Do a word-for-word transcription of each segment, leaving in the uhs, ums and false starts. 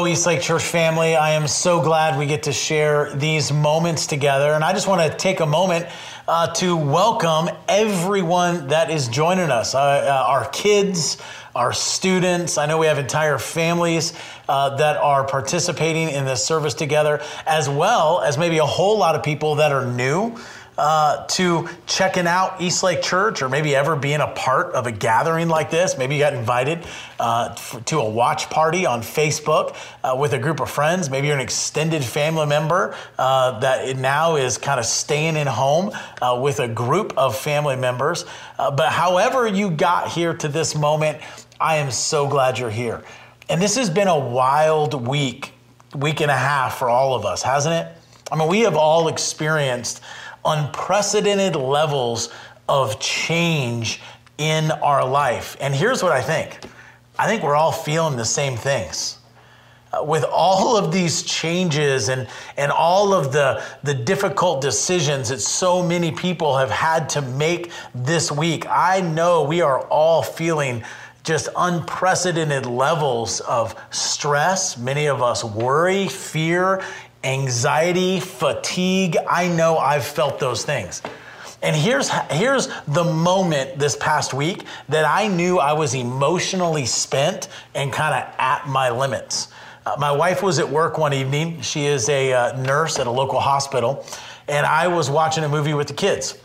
Hello, Eastlake Church family. I am so glad we get to share these moments together. And I just want to take a moment uh, to welcome everyone that is joining us, uh, uh, our kids, our students. I know we have entire families uh, that are participating in this service together, as well as maybe a whole lot of people that are new Uh, to checking out Eastlake Church, or maybe ever being a part of a gathering like this. Maybe you got invited uh, f- to a watch party on Facebook uh, with a group of friends. Maybe you're an extended family member uh, that it now is kind of staying in home uh, with a group of family members. Uh, but however you got here to this moment, I am so glad you're here. And this has been a wild week, week and a half for all of us, hasn't it? I mean, we have all experienced unprecedented levels of change in our life. And here's what I think. I think we're all feeling the same things. Uh, with all of these changes and, and all of the, the difficult decisions that so many people have had to make this week, I know we are all feeling just unprecedented levels of stress. Many of us worry, fear, anxiety, fatigue. I know I've felt those things. And here's here's the moment this past week that I knew I was emotionally spent and kind of at my limits. Uh, my wife was at work one evening. She is a uh, nurse at a local hospital. And I was watching a movie with the kids.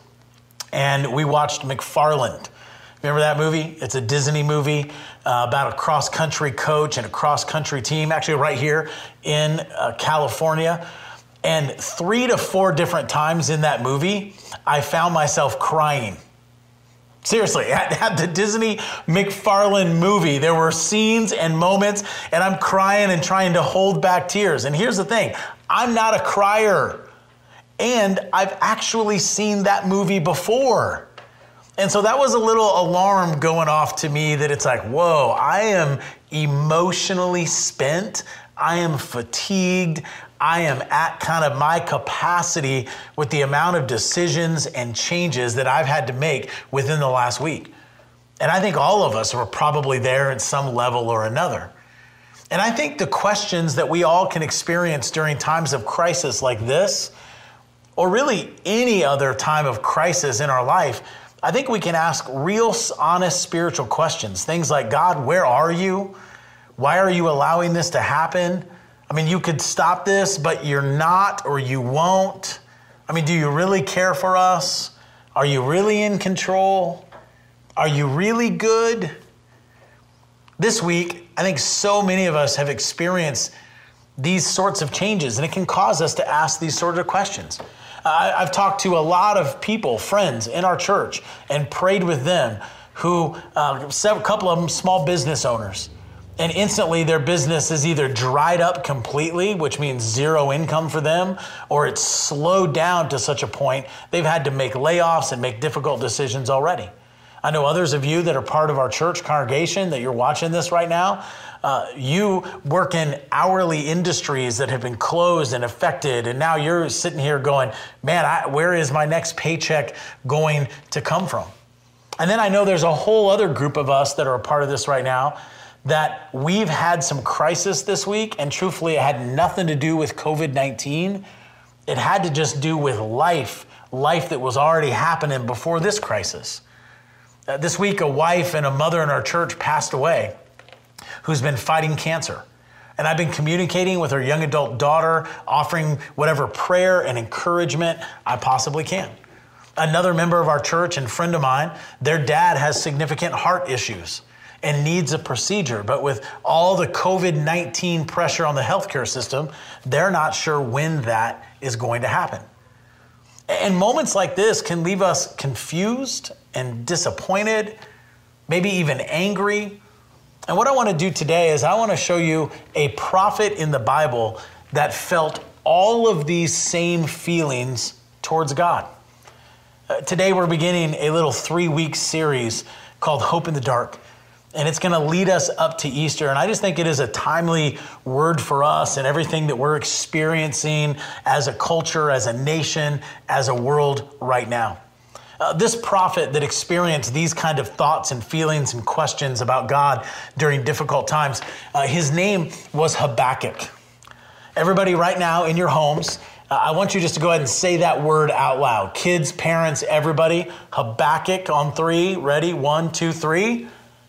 And we watched McFarland. Remember that movie? It's a Disney movie uh, about a cross-country coach and a cross-country team, actually right here in uh, California. And three to four different times in that movie, I found myself crying. Seriously, at, at the Disney McFarland movie, there were scenes and moments, and I'm crying and trying to hold back tears. And here's the thing, I'm not a crier. And I've actually seen that movie before. And so that was a little alarm going off to me that it's like, whoa, I am emotionally spent. I am fatigued. I am at kind of my capacity with the amount of decisions and changes that I've had to make within the last week. And I think all of us are probably there at some level or another. And I think the questions that we all can experience during times of crisis like this, or really any other time of crisis in our life, I think we can ask real, honest spiritual questions. Things like, God, where are you? Why are you allowing this to happen? I mean, you could stop this, but you're not, or you won't. I mean, do you really care for us? Are you really in control? Are you really good? This week, I think so many of us have experienced these sorts of changes, and it can cause us to ask these sorts of questions. Uh, I've talked to a lot of people, friends in our church, and prayed with them who, uh, a couple of them, small business owners. And instantly their business is either dried up completely, which means zero income for them, or it's slowed down to such a point they've had to make layoffs and make difficult decisions already. I know others of you that are part of our church congregation that you're watching this right now. Uh, you work in hourly industries that have been closed and affected, and now you're sitting here going, man, I, where is my next paycheck going to come from? And then I know there's a whole other group of us that are a part of this right now that we've had some crisis this week, and truthfully, it had nothing to do with covid nineteen. It had to just do with life, life that was already happening before this crisis. Uh, this week, a wife and a mother in our church passed away who's been fighting cancer. And I've been communicating with her young adult daughter, offering whatever prayer and encouragement I possibly can. Another member of our church and friend of mine, their dad has significant heart issues and needs a procedure. But with all the covid nineteen pressure on the healthcare system, they're not sure when that is going to happen. And moments like this can leave us confused and disappointed, maybe even angry. And what I want to do today is I want to show you a prophet in the Bible that felt all of these same feelings towards God. Uh, today we're beginning a little three-week series called Hope in the Dark. And it's going to lead us up to Easter. And I just think it is a timely word for us and everything that we're experiencing as a culture, as a nation, as a world right now. Uh, this prophet that experienced these kind of thoughts and feelings and questions about God during difficult times, uh, his name was Habakkuk. Everybody right now in your homes, uh, I want you just to go ahead and say that word out loud. Kids, parents, everybody. Habakkuk on three. Ready? One, two, three.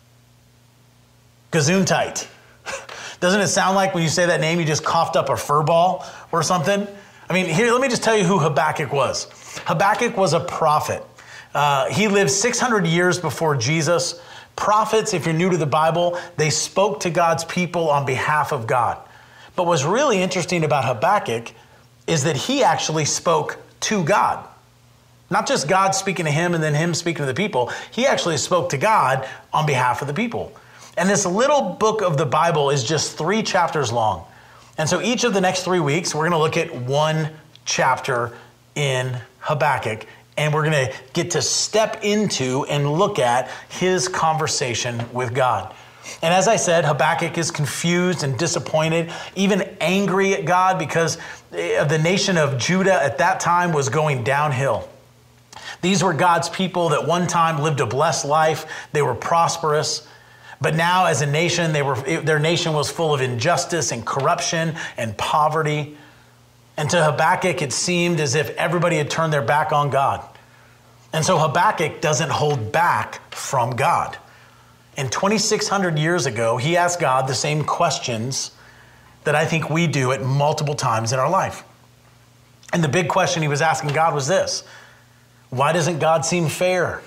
Gesundheit. Doesn't it sound like when you say that name, you just coughed up a fur ball or something? I mean, here, let me just tell you who Habakkuk was. Habakkuk was a prophet. Uh, he lived six hundred years before Jesus. Prophets, if you're new to the Bible, they spoke to God's people on behalf of God. But what's really interesting about Habakkuk is that he actually spoke to God. Not just God speaking to him and then him speaking to the people. He actually spoke to God on behalf of the people. And this little book of the Bible is just three chapters long. And so each of the next three weeks, we're going to look at one chapter in Habakkuk. And we're going to get to step into and look at his conversation with God. And as I said, Habakkuk is confused and disappointed, even angry at God because the nation of Judah at that time was going downhill. These were God's people that one time lived a blessed life. They were prosperous. But now as a nation, they were their nation was full of injustice and corruption and poverty. And to Habakkuk, it seemed as if everybody had turned their back on God. And so Habakkuk doesn't hold back from God. And twenty-six hundred years ago, he asked God the same questions that I think we do at multiple times in our life. And the big question he was asking God was this: why doesn't God seem fair?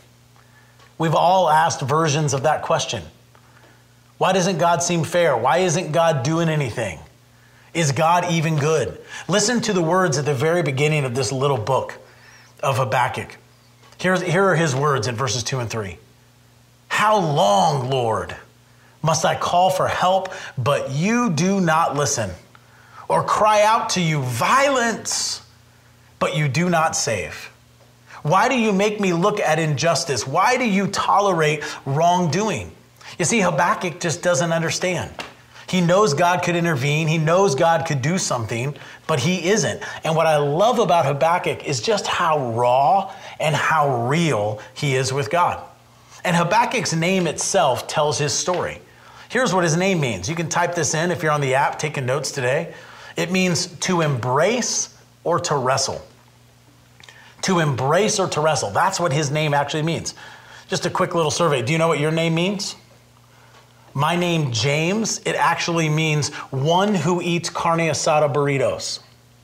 We've all asked versions of that question. Why doesn't God seem fair? Why isn't God doing anything? Is God even good? Listen to the words at the very beginning of this little book of Habakkuk. Here's, here are his words in verses two and three. How long, Lord, must I call for help, but you do not listen? Or cry out to you, violence, but you do not save? Why do you make me look at injustice? Why do you tolerate wrongdoing? You see, Habakkuk just doesn't understand. He knows God could intervene. He knows God could do something, but he isn't. And what I love about Habakkuk is just how raw and how real he is with God. And Habakkuk's name itself tells his story. Here's what his name means. You can type this in if you're on the app taking notes today. It means to embrace or to wrestle. To embrace or to wrestle. That's what his name actually means. Just a quick little survey. Do you know what your name means? My name, James, it actually means one who eats carne asada burritos.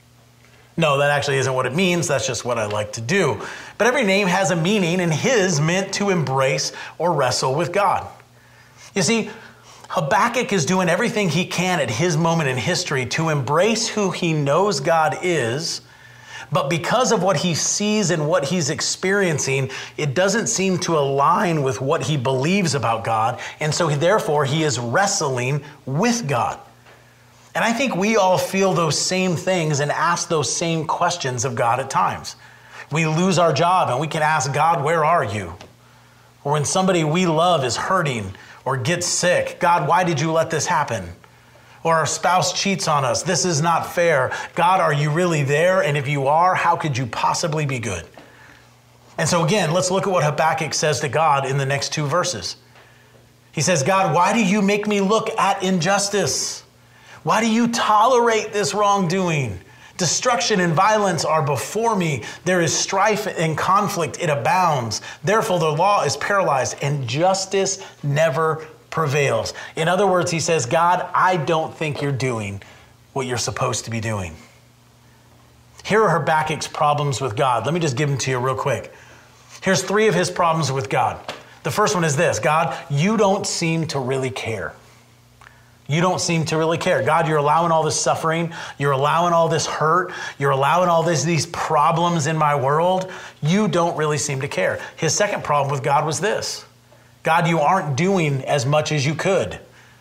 No, that actually isn't what it means. That's just what I like to do. But every name has a meaning, and his meant to embrace or wrestle with God. You see, Habakkuk is doing everything he can at his moment in history to embrace who he knows God is. But because of what he sees and what he's experiencing, it doesn't seem to align with what he believes about God. And so therefore, he is wrestling with God. And I think we all feel those same things and ask those same questions of God at times. We lose our job and we can ask God, where are you? Or when somebody we love is hurting or gets sick, God, why did you let this happen? Or our spouse cheats on us. This is not fair. God, are you really there? And if you are, how could you possibly be good? And so again, let's look at what Habakkuk says to God in the next two verses. He says, God, why do you make me look at injustice? Why do you tolerate this wrongdoing? Destruction and violence are before me. There is strife and conflict. It abounds. Therefore, the law is paralyzed and justice never prevails. In other words, he says, God, I don't think you're doing what you're supposed to be doing. Here are Habakkuk's problems with God. Let me just give them to you real quick. Here's three of his problems with God. The first one is this: God, you don't seem to really care. You don't seem to really care. God, you're allowing all this suffering. You're allowing all this hurt. You're allowing all this, these problems in my world. You don't really seem to care. His second problem with God was this: God, you aren't doing as much as you could.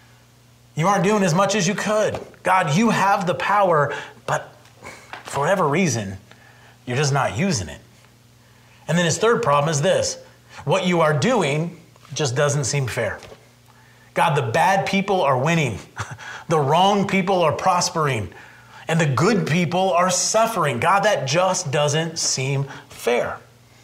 You aren't doing as much as you could. God, you have the power, but for whatever reason, you're just not using it. And then his third problem is this: what you are doing just doesn't seem fair. God, the bad people are winning. The wrong people are prospering. And the good people are suffering. God, that just doesn't seem fair.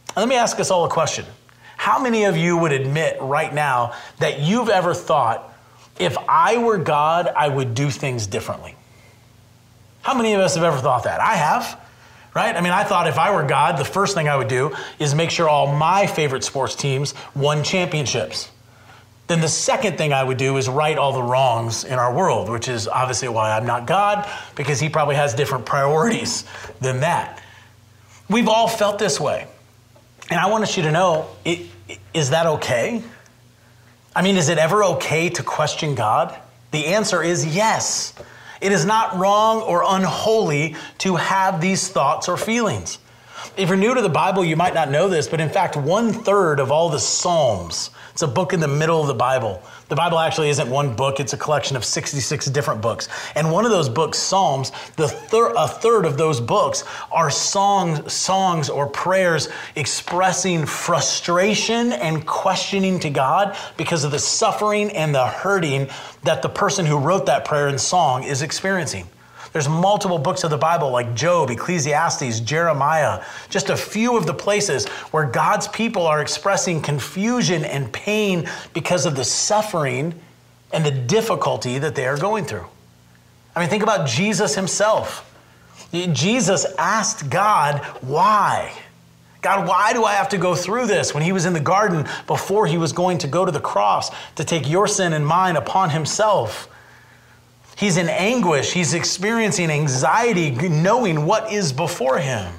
Let me ask us all a question. How many of you would admit right now that you've ever thought, if I were God, I would do things differently? How many of us have ever thought that? I have, right? I mean, I thought if I were God, the first thing I would do is make sure all my favorite sports teams won championships. Then the second thing I would do is right all the wrongs in our world, which is obviously why I'm not God, because he probably has different priorities than that. We've all felt this way. And I want you to know, it, is that okay? I mean, is it ever okay to question God? The answer is yes. It is not wrong or unholy to have these thoughts or feelings. If you're new to the Bible, you might not know this, but in fact, one third of all the Psalms, it's a book in the middle of the Bible. The Bible actually isn't one book, it's a collection of sixty-six different books. And one of those books, Psalms, the thir- a third of those books are songs, songs or prayers expressing frustration and questioning to God because of the suffering and the hurting that the person who wrote that prayer and song is experiencing. There's multiple books of the Bible like Job, Ecclesiastes, Jeremiah, just a few of the places where God's people are expressing confusion and pain because of the suffering and the difficulty that they are going through. I mean, think about Jesus himself. Jesus asked God, why? God, why do I have to go through this? When he was in the garden before he was going to go to the cross to take your sin and mine upon himself. He's in anguish. He's experiencing anxiety, knowing what is before him.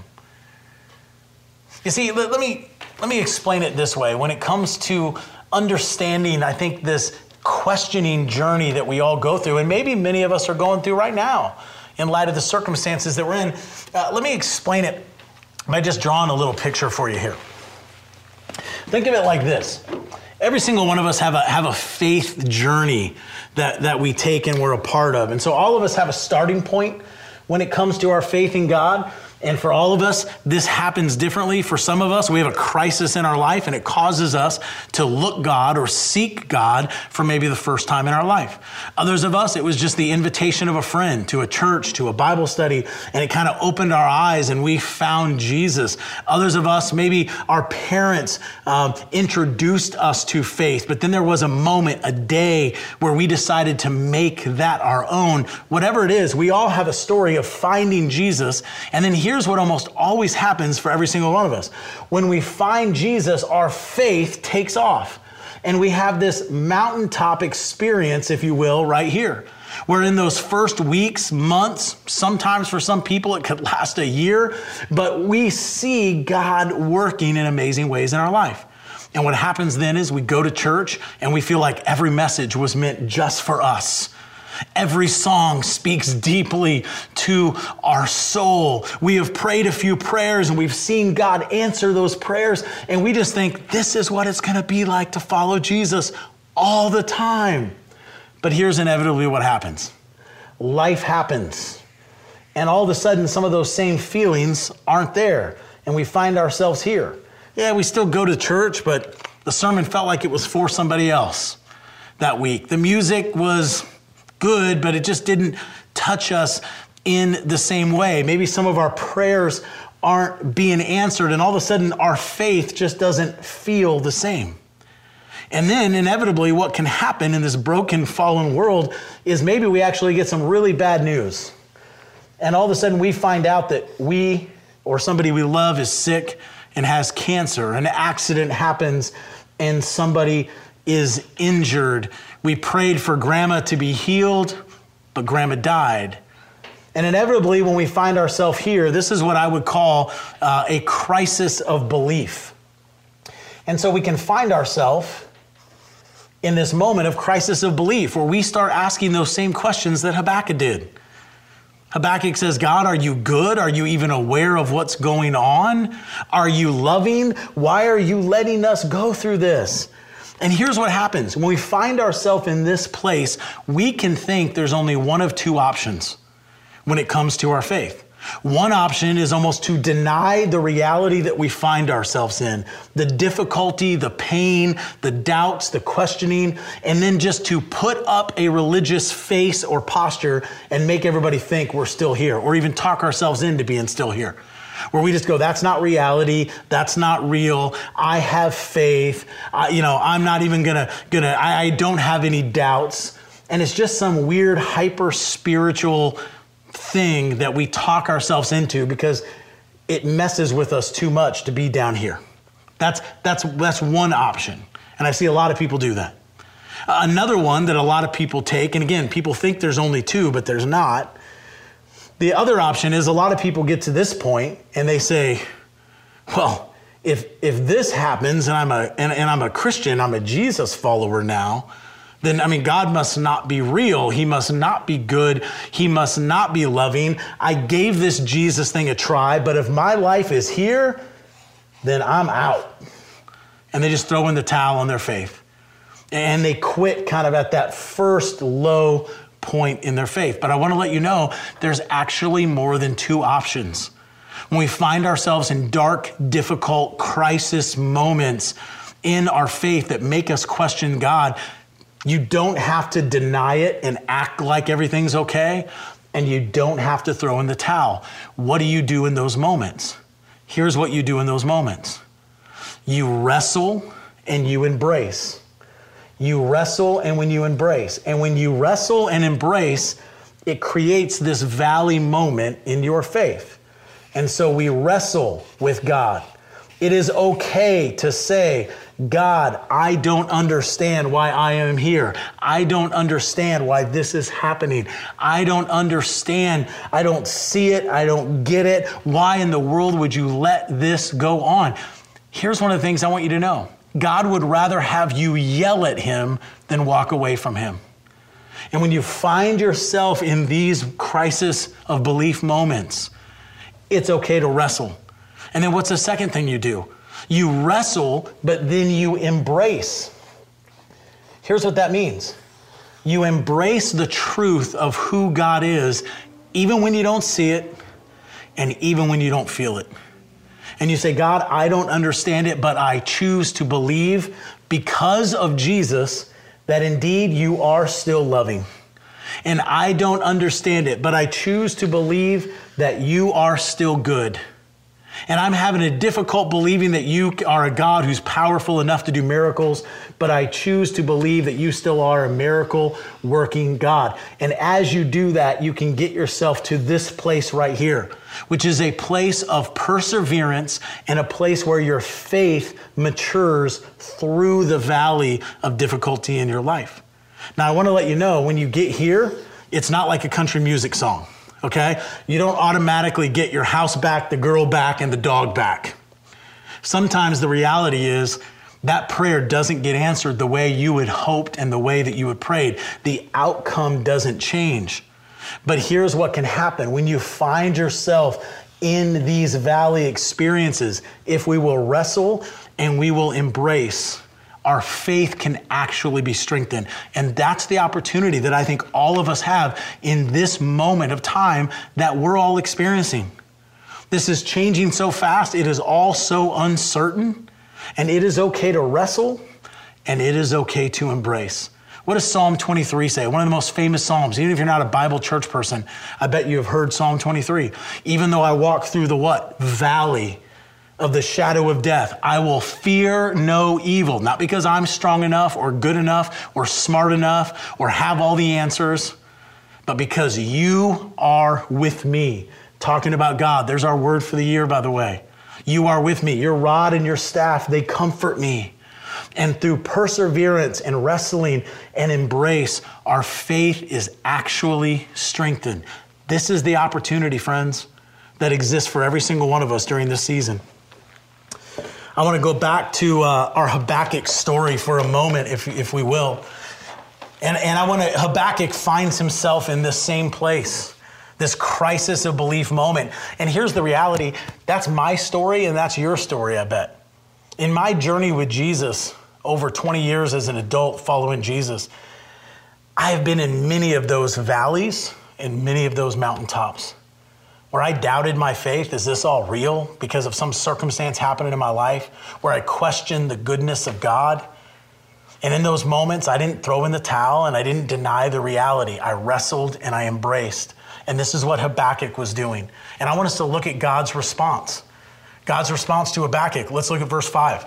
You see, let, let me let me explain it this way. When it comes to understanding, I think, this questioning journey that we all go through, and maybe many of us are going through right now in light of the circumstances that we're in, uh, let me explain it by just drawing a little picture for you here. Think of it like this. Every single one of us have a have a faith journey that, that we take and we're a part of. And so all of us have a starting point when it comes to our faith in God. And for all of us, this happens differently. For some of us, we have a crisis in our life and it causes us to look God or seek God for maybe the first time in our life. Others of us, it was just the invitation of a friend to a church, to a Bible study, and it kind of opened our eyes and we found Jesus. Others of us, maybe our parents um, introduced us to faith, but then there was a moment, a day where we decided to make that our own. Whatever it is, we all have a story of finding Jesus, and then here Here's what almost always happens for every single one of us. When we find Jesus, our faith takes off. And we have this mountaintop experience, if you will, right here. Where in those first weeks, months, sometimes for some people it could last a year, but we see God working in amazing ways in our life. And what happens then is we go to church and we feel like every message was meant just for us. Every song speaks deeply to our soul. We have prayed a few prayers and we've seen God answer those prayers. And we just think this is what it's going to be like to follow Jesus all the time. But here's inevitably what happens. Life happens. And all of a sudden, some of those same feelings aren't there. And we find ourselves here. Yeah, we still go to church, but the sermon felt like it was for somebody else that week. The music was good, but it just didn't touch us in the same way. Maybe some of our prayers aren't being answered, and all of a sudden our faith just doesn't feel the same. And then inevitably what can happen in this broken, fallen world is maybe we actually get some really bad news. And all of a sudden we find out that we or somebody we love is sick and has cancer. An accident happens and somebody is injured. We prayed for grandma to be healed, but grandma died. And inevitably, when we find ourselves here, this is what I would call uh, a crisis of belief. And so we can find ourselves in this moment of crisis of belief where we start asking those same questions that Habakkuk did. Habakkuk says, God, are you good? Are you even aware of what's going on? Are you loving? Why are you letting us go through this? And here's what happens. When we find ourselves in this place, we can think there's only one of two options when it comes to our faith. One option is almost to deny the reality that we find ourselves in, the difficulty, the pain, the doubts, the questioning, and then just to put up a religious face or posture and make everybody think we're still here, or even talk ourselves into being still here. where we just go, that's not reality, that's not real, I have faith, I, you know, I'm not even gonna, gonna I, I don't have any doubts. And it's just some weird hyper-spiritual thing that we talk ourselves into because it messes with us too much to be down here. That's, that's, that's one option. And I see a lot of people do that. Another one that a lot of people take, and again, people think there's only two, but there's not. The other option is a lot of people get to this point and they say, well, if if this happens and I'm a and, and I'm a Christian, I'm a Jesus follower now, then I mean God must not be real. He must not be good. He must not be loving. I gave this Jesus thing a try, but if my life is here, then I'm out. And they just throw in the towel on their faith. And they quit kind of at that first low point in their faith. But I want to let you know, there's actually more than two options. When we find ourselves in dark, difficult, crisis moments in our faith that make us question God, you don't have to deny it and act like everything's okay, and you don't have to throw in the towel. What do you do in those moments? Here's what you do in those moments. You wrestle and you embrace. You wrestle and when you embrace. And when you wrestle and embrace, it creates this valley moment in your faith. And so we wrestle with God. It is okay to say, God, I don't understand why I am here. I don't understand why this is happening. I don't understand. I don't see it. I don't get it. Why in the world would you let this go on? Here's one of the things I want you to know. God would rather have you yell at him than walk away from him. And when you find yourself in these crisis of belief moments, it's okay to wrestle. And then what's the second thing you do? You wrestle, but then you embrace. Here's what that means. You embrace the truth of who God is, even when you don't see it, and even when you don't feel it. And you say, God, I don't understand it, but I choose to believe because of Jesus that indeed you are still loving. And I don't understand it, but I choose to believe that you are still good. And I'm having a difficult believing that you are a God who's powerful enough to do miracles, but I choose to believe that you still are a miracle working God. And as you do that, you can get yourself to this place right here, which is a place of perseverance and a place where your faith matures through the valley of difficulty in your life. Now, I want to let you know, when you get here, it's not like a country music song. Okay? You don't automatically get your house back, the girl back, and the dog back. Sometimes the reality is that prayer doesn't get answered the way you had hoped and the way that you had prayed. The outcome doesn't change. But here's what can happen. When you find yourself in these valley experiences, if we will wrestle and we will embrace, our faith can actually be strengthened. And that's the opportunity that I think all of us have in this moment of time that we're all experiencing. This is changing so fast. It is all so uncertain. And it is okay to wrestle, and it is okay to embrace. What does Psalm twenty-three say? One of the most famous Psalms. Even if you're not a Bible church person, I bet you have heard Psalm twenty-three. Even though I walk through the what? Valley of the shadow of death, I will fear no evil. Not because I'm strong enough or good enough or smart enough or have all the answers, but because you are with me. Talking about God. There's our word for the year, by the way. You are with me. Your rod and your staff, they comfort me. And through perseverance and wrestling and embrace, our faith is actually strengthened. This is the opportunity, friends, that exists for every single one of us during this season. I want to go back to uh, our Habakkuk story for a moment, if if we will. And, and I want to, Habakkuk finds himself in this same place, this crisis of belief moment. And here's the reality. That's my story and that's your story, I bet. In my journey with Jesus, over twenty years as an adult following Jesus, I have been in many of those valleys and many of those mountaintops where I doubted my faith. Is this all real? Because of some circumstance happening in my life where I questioned the goodness of God. And in those moments, I didn't throw in the towel and I didn't deny the reality. I wrestled and I embraced. And this is what Habakkuk was doing. And I want us to look at God's response. God's response to Habakkuk. Let's look at verse five.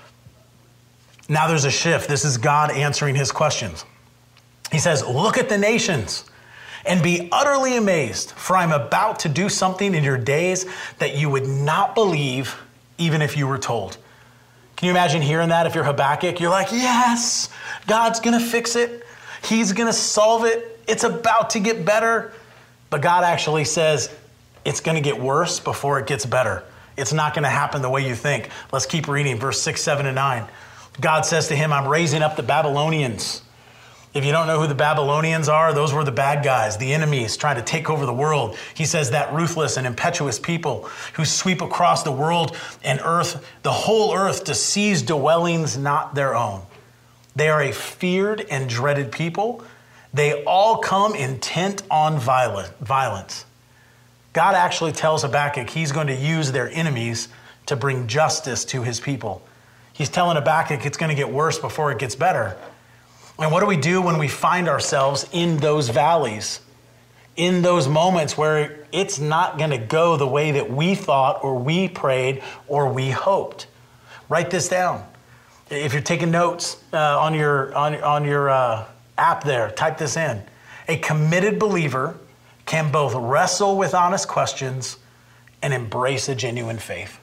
Now there's a shift. This is God answering his questions. He says, look at the nations and be utterly amazed, for I'm about to do something in your days that you would not believe even if you were told. Can you imagine hearing that if you're Habakkuk? You're like, yes, God's going to fix it. He's going to solve it. It's about to get better. But God actually says it's going to get worse before it gets better. It's not going to happen the way you think. Let's keep reading verse six, seven, and nine. God says to him, I'm raising up the Babylonians. If you don't know who the Babylonians are, those were the bad guys, the enemies trying to take over the world. He says that ruthless and impetuous people who sweep across the world and earth, the whole earth, to seize dwellings not their own. They are a feared and dreaded people. They all come intent on violence. God actually tells Habakkuk he's going to use their enemies to bring justice to his people. He's telling Habakkuk it's going to get worse before it gets better. And what do we do when we find ourselves in those valleys, in those moments where it's not going to go the way that we thought or we prayed or we hoped? Write this down. If you're taking notes uh, on your on, on your uh, app there, type this in. A committed believer can both wrestle with honest questions and embrace a genuine faith.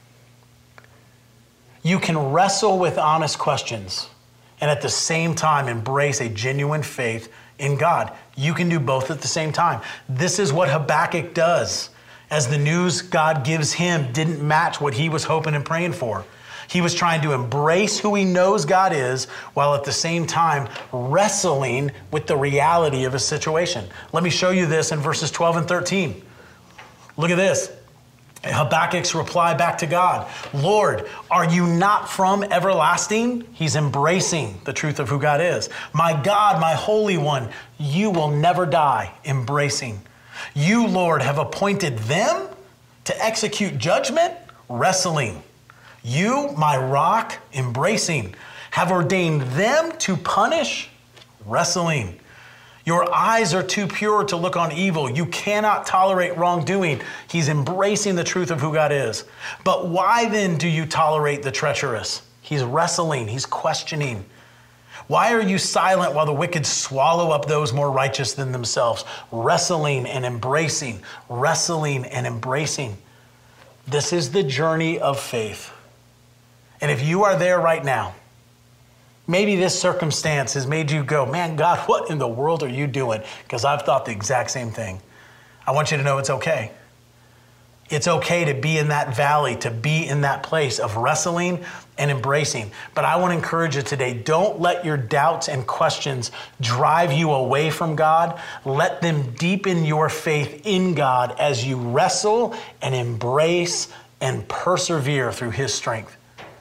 You can wrestle with honest questions and at the same time embrace a genuine faith in God. You can do both at the same time. This is what Habakkuk does, as the news God gives him didn't match what he was hoping and praying for. He was trying to embrace who he knows God is while at the same time wrestling with the reality of a situation. Let me show you this in verses twelve and thirteen. Look at this. Habakkuk's reply back to God. Lord, are you not from everlasting? He's embracing the truth of who God is. My God, my Holy One, you will never die. Embracing. You, Lord, have appointed them to execute judgment. Wrestling. You, my rock, embracing, have ordained them to punish. Wrestling. Your eyes are too pure to look on evil. You cannot tolerate wrongdoing. He's embracing the truth of who God is. But why then do you tolerate the treacherous? He's wrestling. He's questioning. Why are you silent while the wicked swallow up those more righteous than themselves? Wrestling and embracing. Wrestling and embracing. This is the journey of faith. And if you are there right now, maybe this circumstance has made you go, man, God, what in the world are you doing? Because I've thought the exact same thing. I want you to know it's okay. It's okay to be in that valley, to be in that place of wrestling and embracing. But I want to encourage you today, don't let your doubts and questions drive you away from God. Let them deepen your faith in God as you wrestle and embrace and persevere through his strength.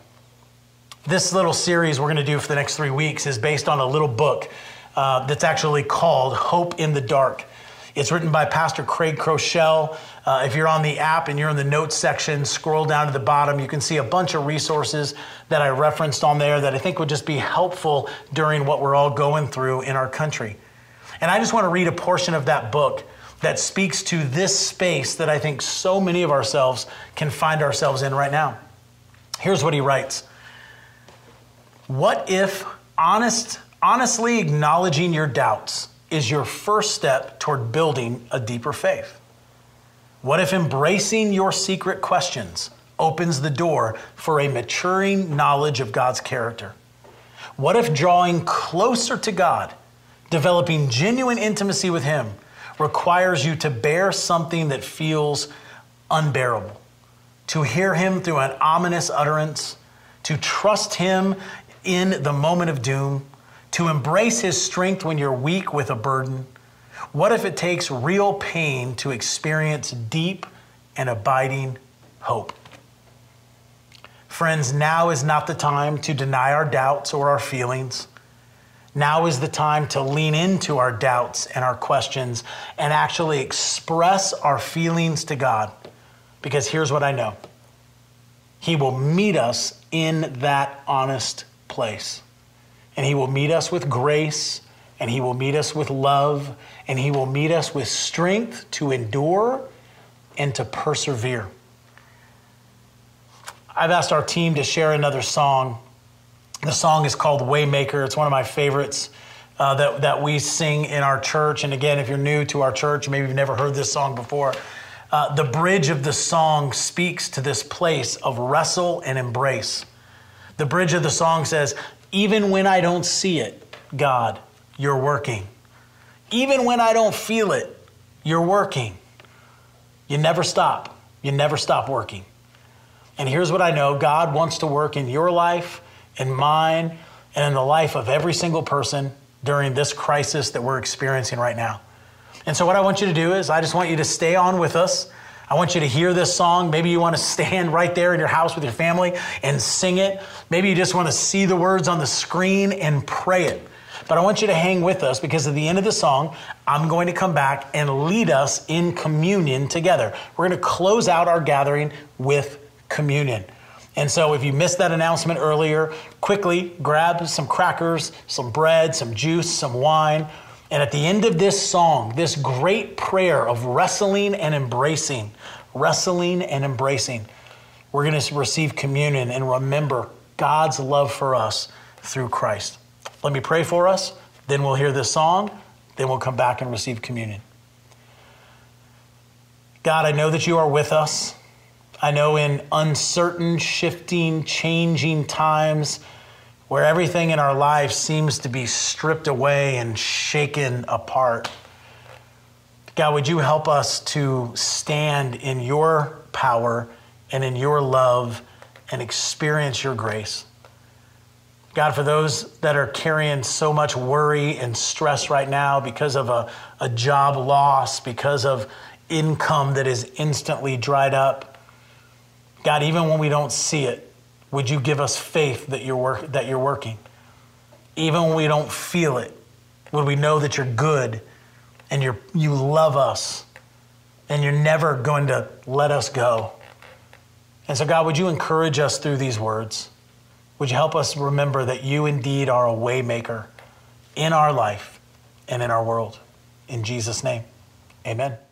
This little series we're going to do for the next three weeks is based on a little book uh, that's actually called Hope in the Dark. It's written by Pastor Craig Crochelle. Uh, if you're on the app and you're in the notes section, scroll down to the bottom. You can see a bunch of resources that I referenced on there that I think would just be helpful during what we're all going through in our country. And I just want to read a portion of that book that speaks to this space that I think so many of ourselves can find ourselves in right now. Here's what he writes. What if honest, honestly acknowledging your doubts is your first step toward building a deeper faith? What if embracing your secret questions opens the door for a maturing knowledge of God's character? What if drawing closer to God, developing genuine intimacy with him, requires you to bear something that feels unbearable, to hear him through an ominous utterance, to trust him in the moment of doom, to embrace his strength when you're weak with a burden? What if it takes real pain to experience deep and abiding hope? Friends, now is not the time to deny our doubts or our feelings. Now is the time to lean into our doubts and our questions and actually express our feelings to God. Because here's what I know. He will meet us in that honest place. And he will meet us with grace and he will meet us with love, and he will meet us with strength to endure and to persevere. I've asked our team to share another song. The song is called Waymaker. It's one of my favorites uh, that, that we sing in our church. And again, if you're new to our church, maybe you've never heard this song before, uh, the bridge of the song speaks to this place of wrestle and embrace. The bridge of the song says, even when I don't see it, God, you're working. Even when I don't feel it, you're working. You never stop. You never stop working. And here's what I know. God wants to work in your life, in mine, and in the life of every single person during this crisis that we're experiencing right now. And so what I want you to do is I just want you to stay on with us. I want you to hear this song. Maybe you want to stand right there in your house with your family and sing it. Maybe you just want to see the words on the screen and pray it. But I want you to hang with us because at the end of the song, I'm going to come back and lead us in communion together. We're going to close out our gathering with communion. And so if you missed that announcement earlier, quickly grab some crackers, some bread, some juice, some wine. And at the end of this song, this great prayer of wrestling and embracing, wrestling and embracing, we're going to receive communion and remember God's love for us through Christ. Let me pray for us, then we'll hear this song, then we'll come back and receive communion. God, I know that you are with us. I know in uncertain, shifting, changing times where everything in our lives seems to be stripped away and shaken apart. God, would you help us to stand in your power and in your love and experience your grace? God, for those that are carrying so much worry and stress right now because of a, a job loss, because of income that is instantly dried up, God, even when we don't see it, would you give us faith that you're work, that you're working? Even when we don't feel it, would we know that you're good and you're, you love us and you're never going to let us go? And so, God, would you encourage us through these words? Would you help us remember that you indeed are a way maker in our life and in our world? In Jesus' name, amen.